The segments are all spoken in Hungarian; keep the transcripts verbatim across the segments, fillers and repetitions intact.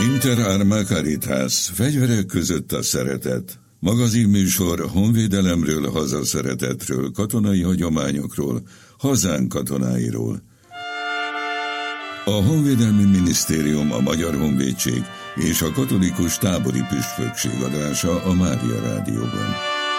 Inter Arma Caritas, fegyverek között a szeretet. Magazinműsor honvédelemről, hazaszeretetről, katonai hagyományokról, hazánk katonáiról. A Honvédelmi Minisztérium, a Magyar Honvédség és a Katolikus Tábori Püspökség adása a Mária Rádióban.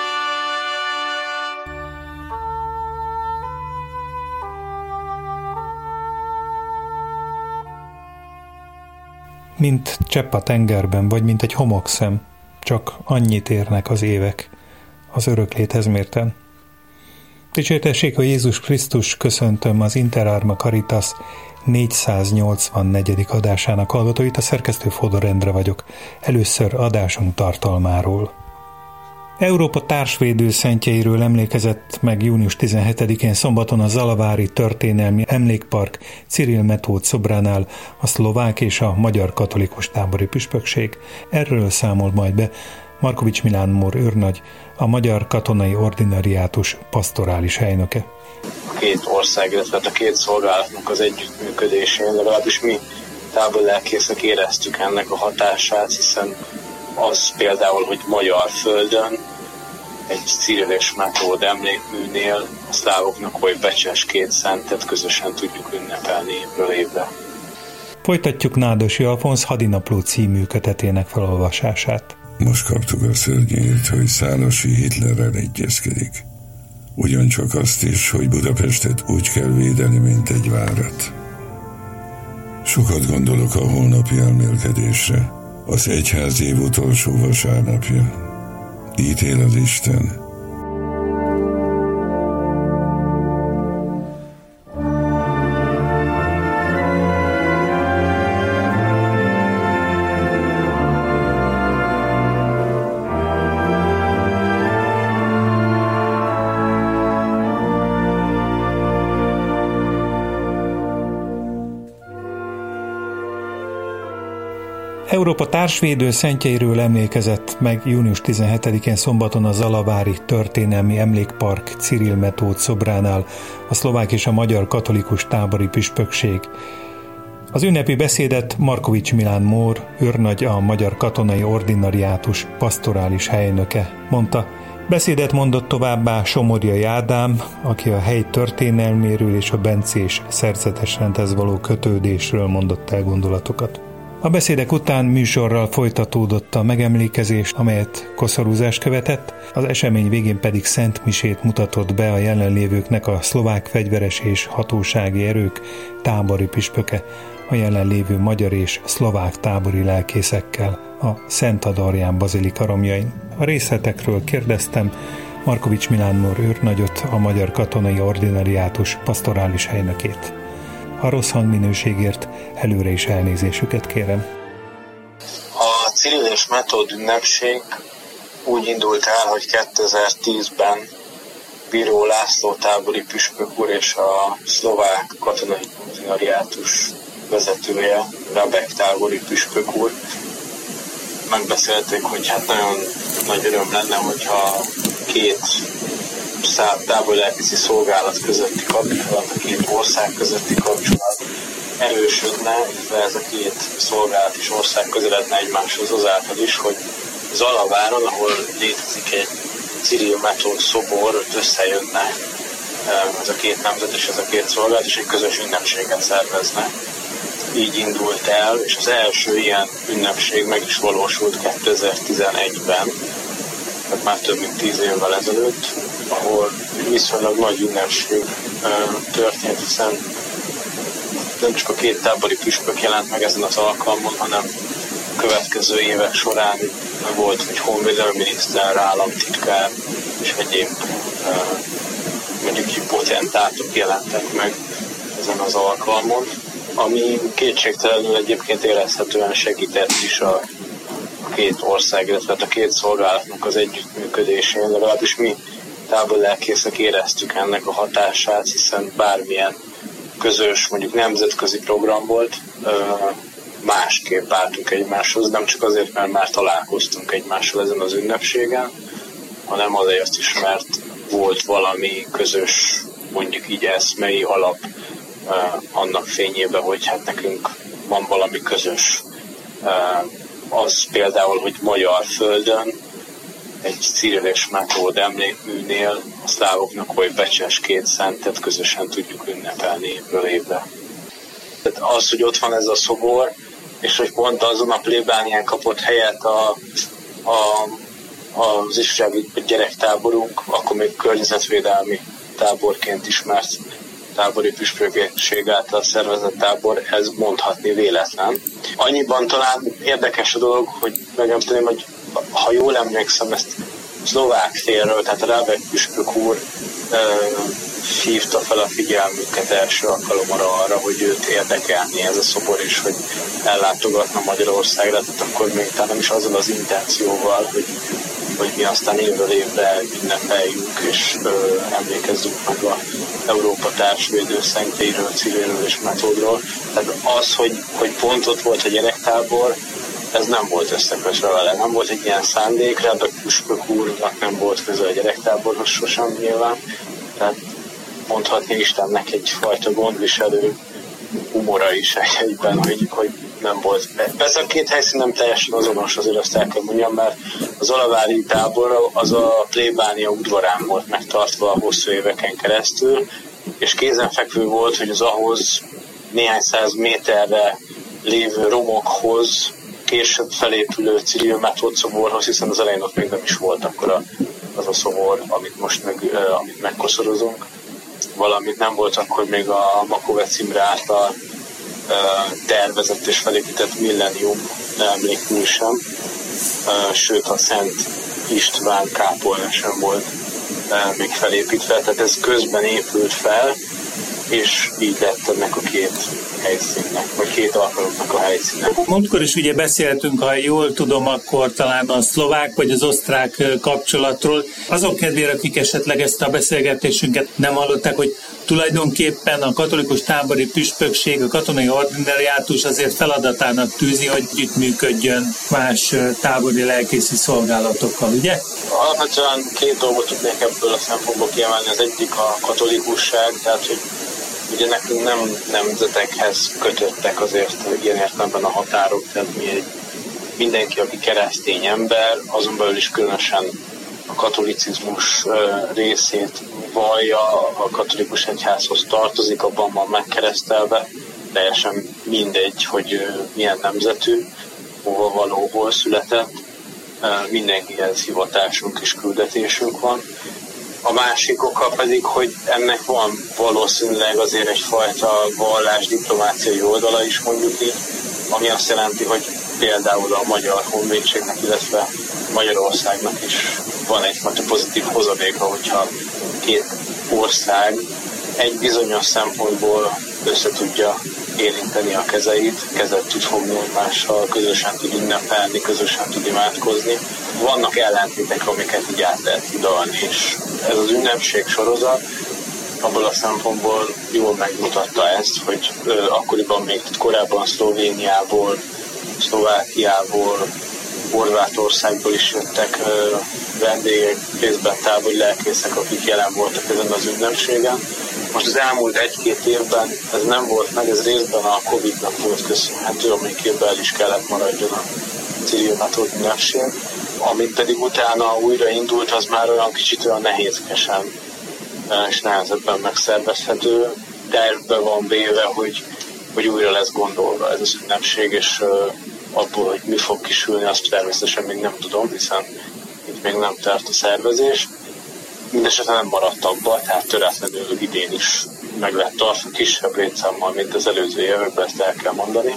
Mint csepp a tengerben, vagy mint egy homokszem, csak annyit érnek az évek az örökléthez mérten. Dicsértessék a Jézus Krisztus, köszöntöm az Inter Arma Caritas négyszáznyolcvannegyedik adásának hallgatóit, a szerkesztő Fodor Endre vagyok. Először adásunk tartalmáról. Európa társvédő szentjeiről emlékezett meg június tizenhetedikén szombaton a Zalavári Történelmi Emlékpark Cirill Metód szobránál a szlovák és a magyar katolikus tábori püspökség. Erről számol majd be Markovics Milán Mór őrnagy, a Magyar Katonai Ordinariátus pastorális helynöke. A két ország, illetve a két szolgálatnak az együttműködésén, legalábbis mi táborlelkészek éreztük ennek a hatását, hiszen az például, hogy magyar földön egy Cirill és Metód emlékműnél a szlávoknak oly becses két szentet közösen tudjuk ünnepelni évről évre. Folytatjuk Nádosi Alfonsz Hadinapló című kötetének felolvasását. Most kaptuk a szörnyét, hogy Szálasi Hitlerrel egyezkedik. Ugyancsak azt is, hogy Budapestet úgy kell védeni, mint egy várat. Sokat gondolok a holnapi elmélkedésre. Az egyház év utolsó vasárnapja. Ítél az Isten. Európa társvédő szentjeiről emlékezett meg június tizenhetedikén szombaton a Zalavári Történelmi Emlékpark Cirill Metód szobránál a szlovák és a magyar katolikus tábori püspökség. Az ünnepi beszédet Markovics Milán Mór őrnagy, a Magyar Katonai Ordinariátus pastorális helynöke mondta. Beszédet mondott továbbá Somorjai Ádám, aki a hely történelméről és a bencés szerzetes rendhez való kötődésről mondott el gondolatokat. A beszédek után műsorral folytatódott a megemlékezés, amelyet koszorúzás követett, az esemény végén pedig szent misét mutatott be a jelenlévőknek a szlovák fegyveres és hatósági erők tábori püspöke, a jelenlévő magyar és szlovák tábori lelkészekkel a Szent Adorján bazilika romjain. A részletekről kérdeztem Markovics Milán Mór őrnagyot, a Magyar Katonai Ordinariátus pastorális helynökét. A rossz hangminőségért előre is elnézésüket kérem. A Cirill és Metód ünnepség úgy indult el, hogy kétezer-tízben Bíró László tábori püspök úr és a szlovák katonai ordinariátus vezetője, Rabek tábori püspök úr megbeszélték, hogy hát nagyon nagy öröm lenne, hogyha két táborlelkészi szolgálat közötti kapcsolat, a két ország közötti kapcsolat erősödne, illetve ez a két szolgálat és ország közeledne egymáshoz azáltal is, hogy Zalaváron, ahol létezik egy Cirill Metód szobor, összejönne ez a két nemzet és ez a két szolgálat, és egy közös ünnepséget szervezne. Így indult el, és az első ilyen ünnepség meg is valósult kétezer-tizenegyben, tehát már több mint tíz évvel ezelőtt, ahol viszonylag nagy ünnepség történt, hiszen nem csak a két tábori püspök jelent meg ezen az alkalmon, hanem a következő évek során volt, hogy honvédelmi miniszter, államtitkár és egyéb mondjuk potentátok jelentek meg ezen az alkalmon, ami kétségtelenül egyébként érezhetően segített is a két ország, illetve a két szolgálatnak az együttműködésén, legalábbis mi táborlelkészek éreztük ennek a hatását, hiszen bármilyen közös, mondjuk nemzetközi program volt, másképp álltunk egymáshoz, nem csak azért, mert már találkoztunk egymással ezen az ünnepségen, hanem azért is, mert volt valami közös, mondjuk így eszmei alap annak fényében, hogy hát nekünk van valami közös Az például, hogy magyar földön egy Cyril és Metód emlékműnél a szlávoknak, hogy becses két szentet közösen tudjuk ünnepelni évről évre. Tehát az, hogy ott van ez a szobor, és hogy pont azon a plébánián kapott helyet a, a, az ifjúsági gyerektáborunk, akkor még környezetvédelmi táborként ismert tábori püspökség által szervezett tábor, ez mondhatni véletlen. Annyiban talán érdekes a dolog, hogy megemlíteném, hogy ha jól emlékszem, ezt szlovák félről, tehát a Rábek püspök úr uh, hívta fel a figyelmüket első alkalommal arra, hogy őt érdekelni ez a szobor, és hogy ellátogatna Magyarországra, tehát akkor még talán nem is azzal az intencióval, hogy, hogy mi aztán évről évre ünnepeljünk, és uh, emlékezzünk meg a Európa társvédő szentjeiről, Cyrilről és Metódról. Tehát az, hogy, hogy pont ott volt a gyerektábor, ez nem volt összekötve vele, nem volt egy ilyen szándék, Rábek püspök úrnak nem volt köze a gyerektáborhoz sosem nyilván, tehát mondhatni Istennek egyfajta gondviselő humora is egyben, hogy, hogy nem volt. Persze a két helyszín nem teljesen azonos, azért azt el kell mondjam, mert az alavári tábor az a plébánia udvarán volt megtartva a hosszú éveken keresztül, és kézenfekvő volt, hogy az ahhoz néhány száz méterre lévő romokhoz később felépülő Cyril Metód szoborhoz, hiszen az elején ott még nem is volt akkor az a szobor, amit most meg, uh, amit megkoszorozunk. Valamint nem volt akkor még a Makovec Imre által uh, tervezett és felépített Millennium emlékmű sem, uh, sőt a Szent István kápolna sem volt uh, még felépítve, tehát ez közben épült fel, és így lett ennek a két helyszínnek, vagy két alkalomnak a helyszínnek. Múltkor is ugye beszéltünk, ha jól tudom, akkor talán a szlovák vagy az osztrák kapcsolatról. Azok kedvére, akik esetleg ezt a beszélgetésünket nem hallották, hogy tulajdonképpen a katolikus tábori püspökség, a katonai ordinariátus azért feladatának tűzi, hogy együttműködjön más tábori lelkészi szolgálatokkal, ugye? Alapvetően két dolgot tudnék ebből a szempontból kiemelni. Az egyik a katolikusság, tehát hogy ugye nekünk nem nemzetekhez kötöttek azért ilyen értelemben a határok, tehát mi egy, mindenki, aki keresztény ember, azon belül is különösen a katolicizmus részét vallja, a katolikus egyházhoz tartozik, abban van megkeresztelve, teljesen mindegy, hogy milyen nemzetű, hova való, hol született, mindenkihez hivatásunk és küldetésünk van. A másik oka pedig, hogy ennek van valószínűleg azért egyfajta vallásdiplomáciai oldala is, mondjuk így, ami azt jelenti, hogy például a magyar honvédségnek, illetve Magyarországnak is van egyfajta pozitív hozadéka, hogyha két ország egy bizonyos szempontból össze tudja érinteni a kezeit, kezet tud fogni egymással, közösen tud ünnepelni, közösen tud imádkozni. Vannak ellentétek, amiket így át lehet hidalni, és ez az ünnepség sorozat abból a szempontból jól megmutatta ezt, hogy ö, akkoriban még korábban Szlovéniából, Szlovákiából, Horvátországból is jöttek ö, vendégek, részben tábori lelkészek, akik jelen voltak ezen az ünnepségen. Most az elmúlt egy-két évben ez nem volt meg, ez részben a Covid-nak volt köszönhető, amikében el is kellett maradjon a Cyril Metód ünnepség. Amit pedig utána újra indult, az már olyan kicsit olyan nehézkesen és nehezebben megszervezhető, tervbe van véve, hogy, hogy újra lesz gondolva ez az ünnepség, és uh, abból, hogy mi fog kisülni, azt természetesen még nem tudom, hiszen itt még nem tart a szervezés. Mindenesetre nem maradt abba, tehát töretlenül idén is meg lett tartva kisebb létszámmal, mint az előző években, ezt el kell mondani.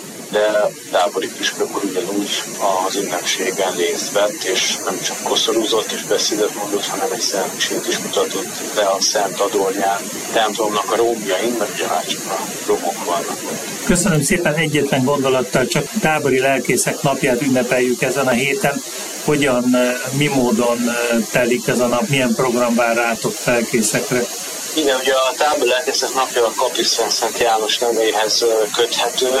De tábori püspök úr ugyanúgy az ünnepségen részt vett, és nem csak koszorúzott és beszédet mondott, hanem egy szentmisét is mutatott le a Szent Adorján templomnak a rómjain, mert ugye már csak a romok vannak. Köszönöm szépen, egyetlen gondolattal csak tábori lelkészek napját ünnepeljük ezen a héten. Hogyan, mi módon telik ez a nap, milyen program vár rátok lelkészekre? Igen, ugye a tábori lelkészek napja a Kapisztrán Szent János nevéhez köthető,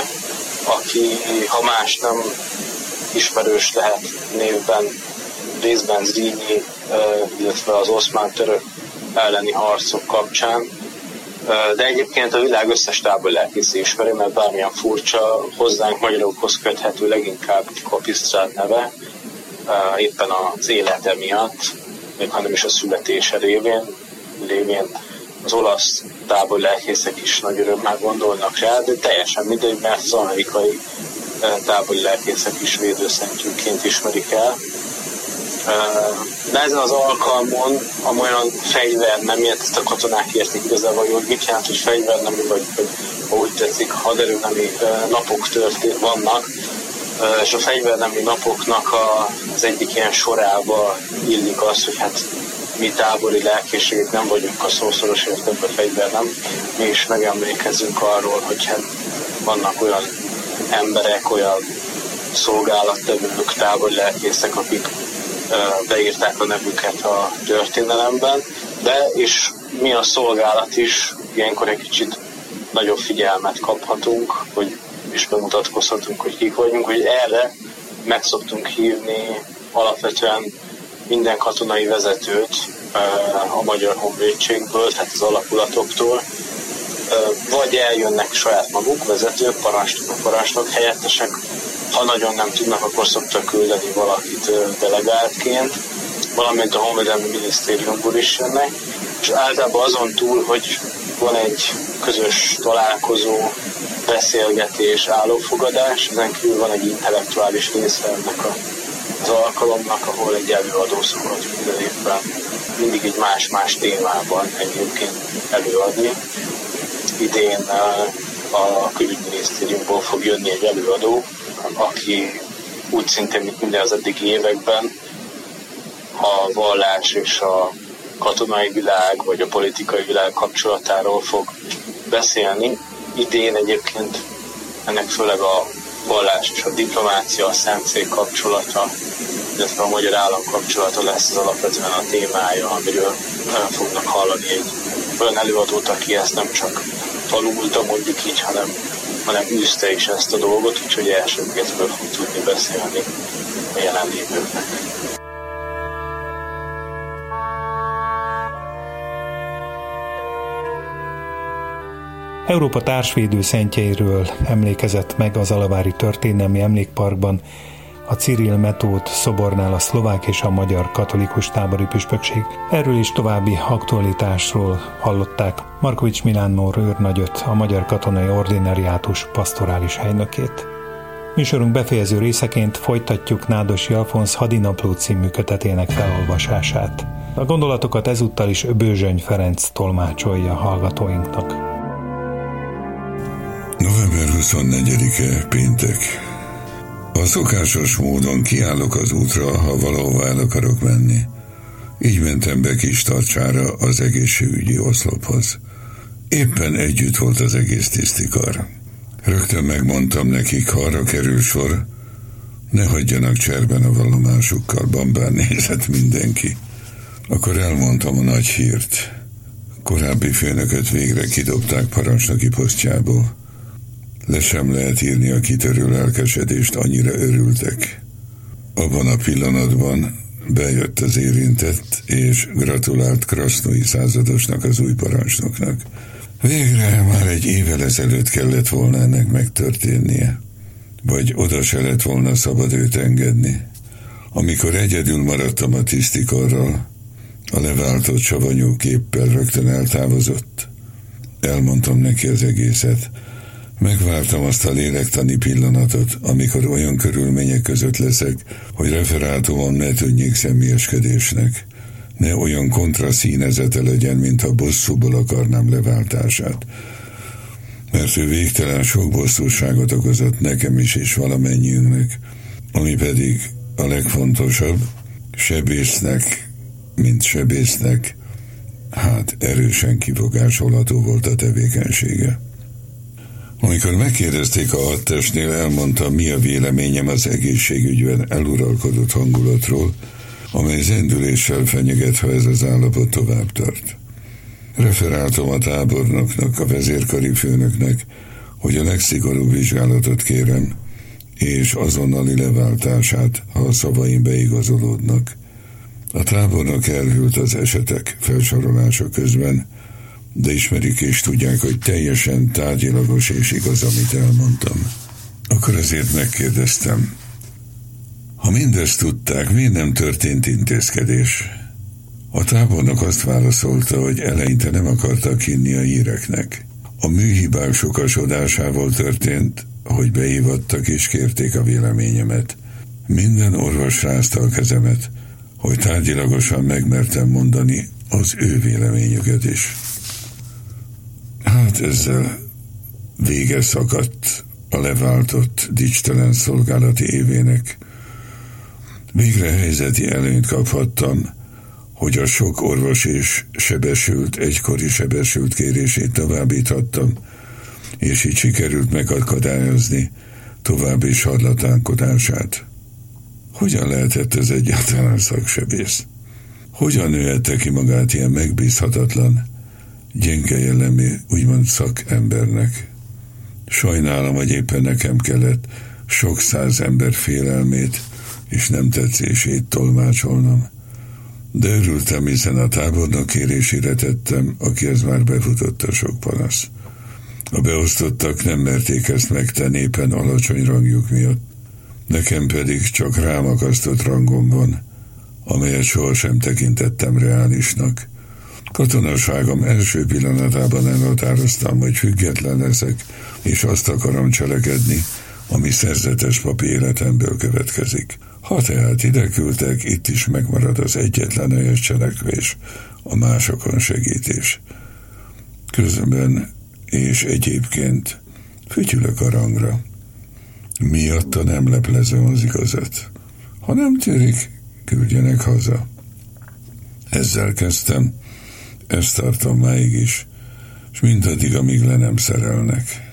aki, ha más nem ismerős lehet névben, részben Zrínyi, illetve az oszmán török elleni harcok kapcsán. De egyébként a világ összes táborlelkészi ismeri, mert bármilyen furcsa, hozzánk magyarokhoz köthető leginkább Kapisztrát neve, éppen az élete miatt, még hanem is a születése révén, révén az olasz táborlelkészek is nagy örömmel gondolnak rá, de teljesen mindegy, mert az amerikai táborlelkészek is védőszentjükként ismerik el. De ezen az alkalmon, amolyan fegyver nem ilyet, ezt a katonák értik igazából, hogy mit jelent, hogy fegyver nem, vagy, vagy ahogy tetszik, haderőnemi napok történt vannak, és a fegyvernemi napoknak az egyik ilyen sorába illik az, hogy hát mi tábori lelkészségek nem vagyunk a szószoros értelemben fegyver, nem. Mi is megemlékezünk arról, hogy hát vannak olyan emberek, olyan szolgálattevők, tábori lelkészek, akik beírták a nevüket a történelemben, de és mi a szolgálat is ilyenkor egy kicsit nagyobb figyelmet kaphatunk, hogy és bemutatkozhatunk, hogy kik vagyunk, hogy erre meg szoktunk hívni alapvetően minden katonai vezetőt a Magyar Honvédségből, tehát az alakulatoktól, vagy eljönnek saját maguk, vezetők, parancsnokok, parancsnok, helyettesek, ha nagyon nem tudnak, akkor szoktak küldeni valakit delegáltként, valamint a Honvédelmi Minisztériumból is jönnek, és általában azon túl, hogy van egy közös találkozó, beszélgetés, állófogadás, ezen kívül van egy intellektuális része ennek az alkalomnak, ahol egy előadó szokott minden évben mindig egy más-más témában egyébként előadni. Idén a külügyminisztériumból fog jönni egy előadó, aki úgy szintén, mint minden az eddigi években a vallás és a katonai világ, vagy a politikai világ kapcsolatáról fog beszélni. Idén egyébként ennek főleg a vallás és a diplomácia, a szentszék kapcsolata, illetve a magyar állam kapcsolata lesz az alapvetően a témája, amiről fognak hallani egy olyan előadót, aki ezt nem csak tanulta, mondjuk így, hanem, hanem űzte is ezt a dolgot, úgyhogy elsőbbgetről fog tudni beszélni a jelenlévőknek. Európa társvédő szentjeiről emlékezett meg az Alavári Történelmi Emlékparkban a Cyril Metód szobornál a szlovák és a magyar katolikus tábori püspökség. Erről is további aktualitásról hallották Markovics Milánnó őrnagyot, a Magyar Katonai Ordinariátus pastorális helynökét. Műsorunk befejező részeként folytatjuk Nádosi Alfonz Hadinapló című kötetének felolvasását. A gondolatokat ezúttal is Bőzsöny Ferenc tolmácsolja hallgatóinknak. november huszonnegyedike, péntek. A szokásos módon kiállok az útra, ha valahova el akarok menni. Így mentem be Kistarcsára az egészségügyi oszlophoz. Éppen együtt volt az egész tisztikar. Rögtön megmondtam nekik, ha arra kerül sor, ne hagyjanak cserben a vallomásukkal, bambán nézett mindenki. Akkor elmondtam a nagy hírt. Korábbi főnököt végre kidobták parancsnoki posztjából. Le sem lehet írni a kitörő lelkesedést, annyira örültek. Abban a pillanatban bejött az érintett, és gratulált Krasznói századosnak, az új parancsnoknak. Végre már egy évvel ezelőtt kellett volna ennek megtörténnie, vagy oda se lett volna szabad őt engedni. Amikor egyedül maradtam a tisztikarral, a leváltott savanyú képpel rögtön eltávozott. Elmondtam neki az egészet. Megvártam azt a lélektani pillanatot, amikor olyan körülmények között leszek, hogy referátumom ne tűnjék személyeskedésnek, ne olyan kontraszínezete legyen, mintha bosszúból akarnám leváltását. Mert ő végtelen sok bosszúságot okozott nekem is és valamennyiünknek, ami pedig a legfontosabb, sebésznek, mint sebésznek, hát erősen kifogásolható volt a tevékenysége. Amikor megkérdezték a hadtestnél, elmondtam, mi a véleményem az egészségügyben eluralkodott hangulatról, amely zendüléssel fenyeget, ha ez az állapot tovább tart. Referáltam a tábornoknak, a vezérkari főnöknek, hogy a legszigorúbb vizsgálatot kérem, és azonnali leváltását, ha a szavaim beigazolódnak. A tábornok elhűlt az esetek felsorolása közben, de ismerik és tudják, hogy teljesen tárgyilagos és igaz, amit elmondtam. Akkor azért megkérdeztem, ha mindezt tudták, miért nem történt intézkedés? A tábornok azt válaszolta, hogy eleinte nem akartak hinni a híreknek. A műhibák sokasodásával történt, hogy behívattak és kérték a véleményemet. Minden orvos rázta a kezemet, hogy tárgyilagosan megmertem mondani az ő véleményüket is. Hát ezzel vége szakadt a leváltott dicstelen szolgálati évének. Végre helyzeti előnyt kaphattam, hogy a sok orvos és sebesült, egykori sebesült kérését továbbíthattam, és így sikerült megakadályozni további sarlatánkodását. Hogyan lehetett ez egyáltalán szaksebész? Hogyan nőhette ki magát ilyen megbízhatatlan, gyenge jellemű, úgymond szakembernek? Sajnálom, hogy éppen nekem kellett sok száz ember félelmét és nem tetszését tolmácsolnom. De örültem, hiszen a tábornok kérésére tettem, akihez már befutott a sok panasz. A beosztottak nem merték ezt megtenni éppen alacsony rangjuk miatt. Nekem pedig csak rámakasztott rangom van, amelyet sohasem tekintettem reálisnak. Katonaságom első pillanatában elhatároztam, hogy független leszek, és azt akarom cselekedni, ami szerzetes papi életemből következik. Ha tehát ide küldtek, itt is megmarad az egyetlen helyes cselekvés, a másokon segítés. Közben és egyébként fütyülök a rangra. Miatta nem leplezem az igazat. Ha nem térik, küldjenek haza. Ezzel kezdtem, ezt tartom máig is, és mindaddig, amíg le nem szerelnek.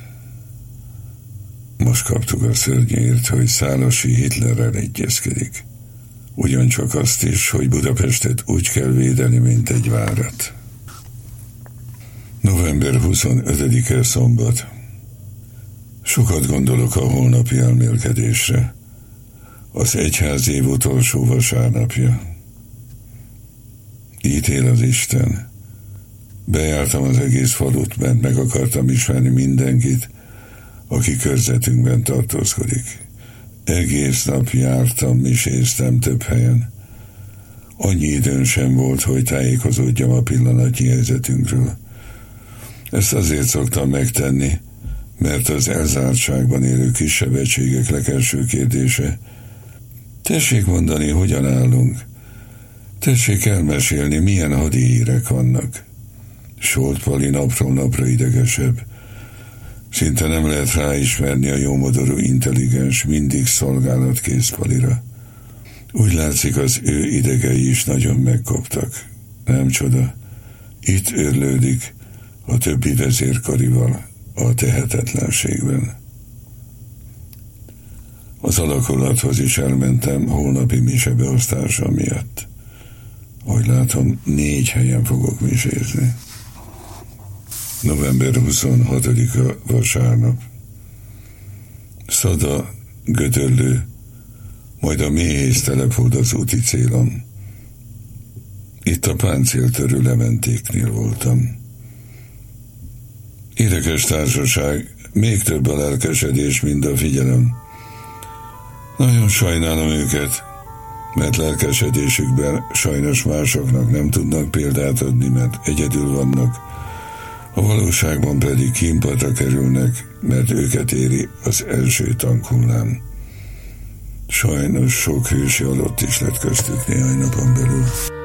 Most kaptuk a szörnyért, hogy Szálasi Hitlerrel egyezkedik. Ugyancsak azt is, hogy Budapestet úgy kell védeni, mint egy várat. november huszonötödike szombat. Sokat gondolok a holnapi elmélkedésre. Az egyház év utolsó vasárnapja. Ítél az Isten. Bejártam az egész falut, mert meg akartam ismerni mindenkit, aki körzetünkben tartózkodik. Egész nap jártam, miséztem több helyen. Annyi időn sem volt, hogy tájékozódjam a pillanatnyi helyzetünkről. Ezt azért szoktam megtenni, mert az elzártságban élő kisebb egységek legelső kérdése: tessék mondani, hogyan állunk? Tessék elmesélni, milyen hadi hírek vannak. Solt Pali napról napra idegesebb. Szinte nem lehet ráismerni a jómodorú, intelligens, mindig szolgálatkész Palira. Úgy látszik, az ő idegei is nagyon megkoptak. Nem csoda. Itt őrlődik a többi vezérkarival a tehetetlenségben. Az alakulathoz is elmentem holnapi misebeosztása miatt. Ahogy látom, négy helyen fogok misézni. november huszonhatodika vasárnap. Szada, Gödöllő, majd a Méhész telephold az úti célom. Itt a páncéltörő Lementéknél voltam. Érdekes társaság, még több a lelkesedés, mint a figyelem. Nagyon sajnálom őket, mert lelkesedésükben sajnos másoknak nem tudnak példát adni, mert egyedül vannak, a valóságban pedig kínpadra kerülnek, mert őket éri az első tankhullám. Sajnos sok hősi halott is lett köztük néhány napon belül.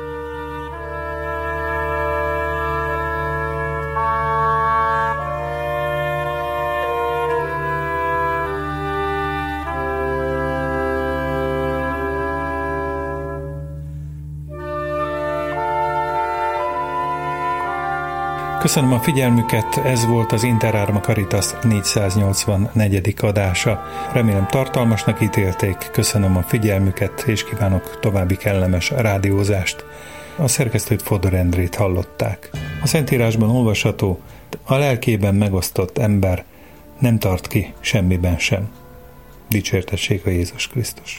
Köszönöm a figyelmüket, ez volt az Interárma Caritas négyszáznyolcvannegyedik adása. Remélem tartalmasnak ítélték, köszönöm a figyelmüket, és kívánok további kellemes rádiózást. A szerkesztőt Fodor Endrét hallották. A Szentírásban olvasható: a lelkében megosztott ember nem tart ki semmiben sem. Dicsértessék a Jézus Krisztus!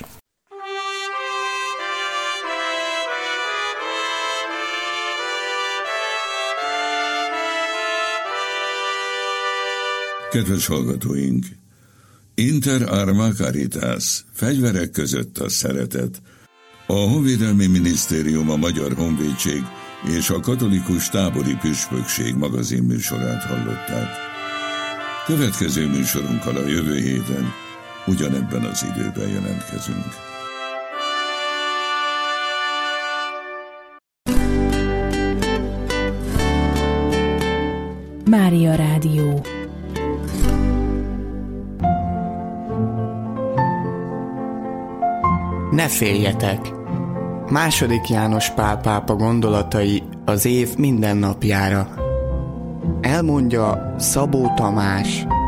Kedves hallgatóink! Inter arma caritas, fegyverek között a szeretet. A Honvédelmi Minisztérium, a Magyar Honvédség és a Katolikus Tábori Püspökség magazin műsorát hallották. Következő műsorunkkal a jövő héten ugyanebben az időben jelentkezünk. Mária Rádió. Ne féljetek! Második János Pál pápa gondolatai az év minden napjára. Elmondja Szabó Tamás,